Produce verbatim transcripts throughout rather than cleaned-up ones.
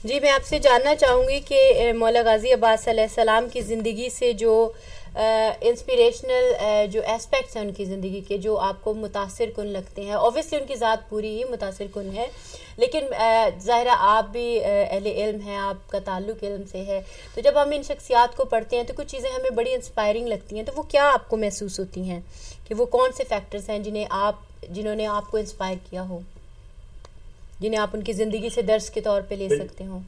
جی میں آپ سے جاننا چاہوں گی کہ مولا غازی عباس علیہ السلام کی زندگی سے جو انسپریشنل جو اسپیکٹس ہیں ان کی زندگی کے جو آپ کو متاثر کن لگتے ہیں، اوبویسلی ان کی ذات پوری ہی متاثر کن ہے، لیکن ظاہرہ آپ بھی اہل علم ہیں، آپ کا تعلق علم سے ہے، تو جب ہم ان شخصیات کو پڑھتے ہیں تو کچھ چیزیں ہمیں بڑی انسپائرنگ لگتی ہیں، تو وہ کیا آپ کو محسوس ہوتی ہیں کہ وہ کون سے فیکٹرز ہیں جنہیں آپ جنہوں نے آپ کو انسپائر کیا ہو، جنہیں آپ ان کی زندگی سے درس کے طور پہ لے سکتے ہوں؟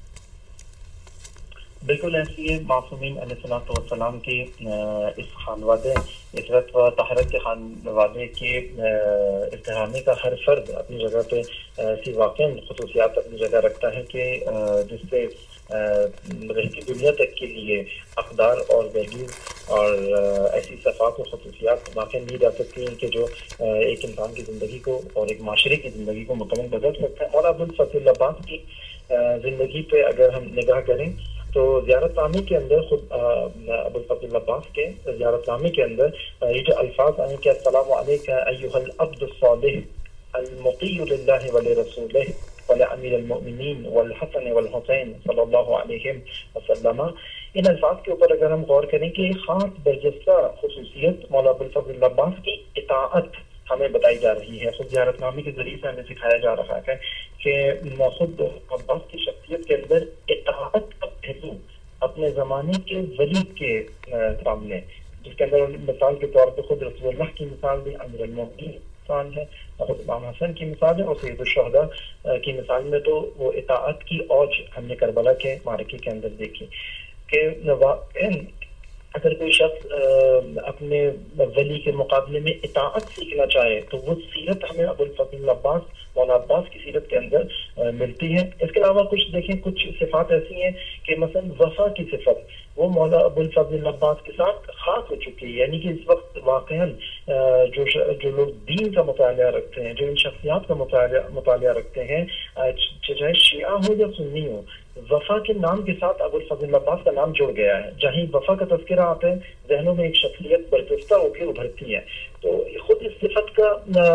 بالکل ایسی ہے، معصومین علیہ الصلوۃ والسلام کی اس خانوادے عزت و طہارت کے خانوادے کے احترامی کا ہر فرد اپنی جگہ پہ ایسی واقع خصوصیات اپنی جگہ رکھتا ہے کہ جس سے رہتی دنیا تک کے لیے اقدار اور ویلیوز اور ایسی صفات و خصوصیات واقع لی جا سکتی ہیں کہ جو ایک انسان کی زندگی کو اور ایک معاشرے کی زندگی کو مکمل بدل سکتا ہے۔ اور ابوالفضل عباس کی زندگی پہ اگر ہم نگاہ کریں تو زیارت نامے کے اندر خود ابوالفضل عباس کے زیارت نامے کے اندر یہ جو الفاظ آئے کہ السلام علیکم ایھا العبد الصالح المطیع للہ ولرسولہ ولامیر المؤمنین والحسن والحسین صلی اللہ علیہ وسلم، ان الفاظ کے اوپر اگر ہم غور کریں کہ خاص برجستہ خصوصیت مولا ابوالفضل عباس کی اطاعت ہمیں بتائی جا رہی ہے، خود زیارت نامے کے ذریعے سے ہمیں سکھایا جا رہا ہے کہ خود عباس کی شخصیت کے اندر اطاعت کا پہلو اپنے زمانے کے ولی کے سامنے، جس کے اندر مثال کے طور پہ خود رسول اللہ کی مثال بھی، امیر المؤمنین مثال ہے، خود امام حسن کی مثال ہے، اور سید الشہداء کی مثال میں تو وہ اطاعت کی اوج ہم نے کربلا کے معرکے کے اندر دیکھی کہ اگر کوئی شخص اپنے ولی کے مقابلے میں اطاعت سیکھنا چاہے تو وہ سیرت ہمیں ابوالفضل عباس مولا عباس کی سیرت کے اندر ملتی ہے۔ اس کے علاوہ کچھ دیکھیں کچھ صفات ایسی ہیں کہ مثلا وفا کی صفت وہ مولا ابوالفضل عباس کے ساتھ خاص ہو چکی ہے، یعنی کہ اس وقت واقعاً جو جو لوگ دین کا مطالعہ رکھتے ہیں، جو ان شخصیات کا مطالعہ مطالعہ رکھتے ہیں، چاہے شیعہ ہو یا سنی ہو، وفا کے نام کے ساتھ ابوالفضل عباس کا نام جڑ گیا ہے۔ جہیں وفا کا تذکرہ آتا ہے ذہنوں میں ایک شخصیت برجستہ ہو کے ابھرتی ہے، تو خود اس صفت کا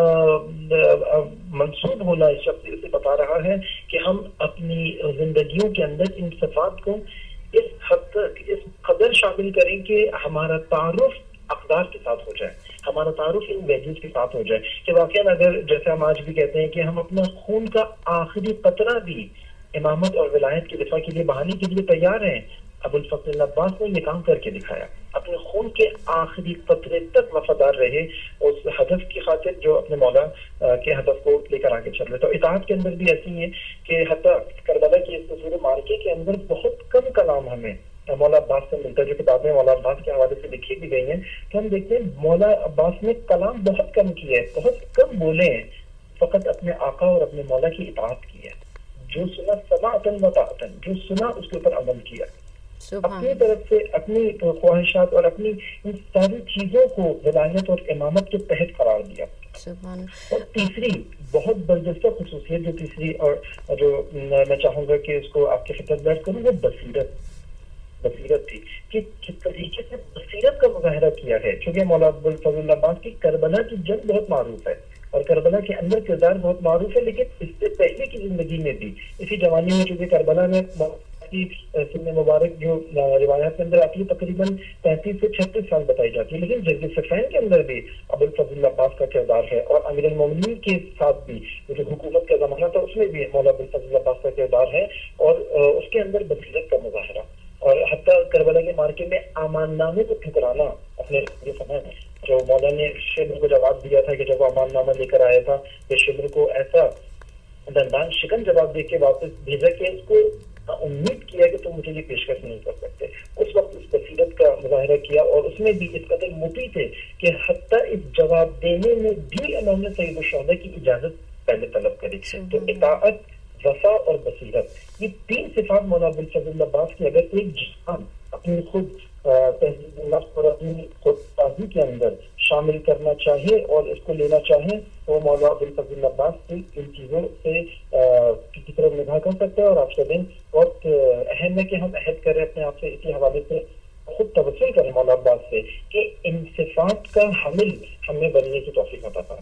منسوب ہونا اس شخصیت سے بتا رہا ہے کہ ہم اپنی زندگیوں کے اندر ان صفات کو اس حد تک اس قدر شامل کریں کہ ہمارا تعارف اقدار کے ساتھ ہو جائے، ہمارا تعارف ان ویلیوز کے ساتھ ہو جائے کہ واقعاً اگر جیسے ہم آج بھی کہتے ہیں کہ ہم اپنا خون کا آخری قطرہ بھی امامت اور ولایت کے دفاع کے لیے بہانے کے لیے تیار ہیں، ابوالفضل عباس نے یہ کام کر کے دکھایا، اپنے خون کے آخری قطرے تک وفادار رہے اس ہدف کی خاطر جو اپنے مولا کے ہدف کو لے کر آگے چل رہے۔ تو اطاعت کے اندر بھی ایسی ہے کہ حتیٰ کربلا کی اس تصویر مارکے کے اندر بہت کم کلام ہمیں مولا عباس سے ملتا ہے، جو کتابیں مولا عباس کے حوالے سے لکھی بھی گئی ہیں، تو ہم دیکھتے ہیں مولا عباس نے کلام بہت کم کیے ہیں، بہت کم بولے ہیں، فقط اپنے آقا اور اپنے مولا کی اطاعت کی ہے، جو سنا سماعتن و طاعتن، جو سنا اس کے اوپر عمل کیا، اپنی طرف سے اپنی خواہشات اور اپنی ان ساری چیزوں کو ولایت اور امامت کے تحت قرار دیا۔ اور تیسری بہت برجستہ خصوصیت جو تیسری اور جو میں چاہوں گا کہ اس کو آپ کے خدمت بیٹھ کروں وہ بصیرت بصیرت تھی کہ کس طریقے سے بصیرت کا مظاہرہ کیا ہے، چونکہ مولا ابوالفضل عباس کی کربلا کی جنگ بہت معروف ہے اور کربلا کے اندر کردار بہت معروف ہے، لیکن اس سے پہلے کی زندگی میں بھی اسی جوانی میں، چونکہ کربلا میں کی سن مبارک جو روایات کے اندر آتی ہے تقریباً پینتیس سے چھتیس سال بتائی جاتی ہے، لیکن جنگ صفین کے اندر بھی ابوالفضل عباس کا کردار ہے، اور امیر المومنین کے ساتھ بھی جو حکومت کا زمانہ تھا اس میں بھی مولا ابوالفضل عباس کا کردار ہے، اور اس کے اندر بصیرت کا مظاہرہ، اور حتیٰ کربلا کے مارکے میں امان نامے کو ٹھکرانا اپنے سمے جو مولا نے شمر کو جواب دیا تھا کہ جب وہ امان نامہ لے کر آیا تھا کہ شمر کو ایسا دندان شکن جواب دے کے واپس بھیجا کہ اس کو امید کیا کہ تم مجھے یہ پیشکش نہیں کر سکتے، اس وقت اس بصیرت کا مظاہرہ کیا، اور اس میں بھی اس قدر مطیع تھے کہ حتیٰ اس جواب دینے میں بھی انہوں نے سید الشہداء کی اجازت پہلے طلب کری۔ تو اطاعت، وفا اور بصیرت، یہ تین صفات مولا ابوالفضل عباس کی اگر ایک جسم اپنی خود تہذیب نفس اور اپنی خود تازی کے اندر شامل کرنا چاہے اور اس کو لینا چاہے تو مولا ابوالفضل عباس کی ان چیزوں سے کی طرف نگاہ کر سکتے ہیں۔ اور آپ کا دن بہت اہم ہے کہ ہم عہد کریں اپنے آپ سے اسی حوالے سے، خود توسل کریں مولا عباس سے کہ ان صفات کا حامل ہمیں بننے کی توفیق عطا فرمائے۔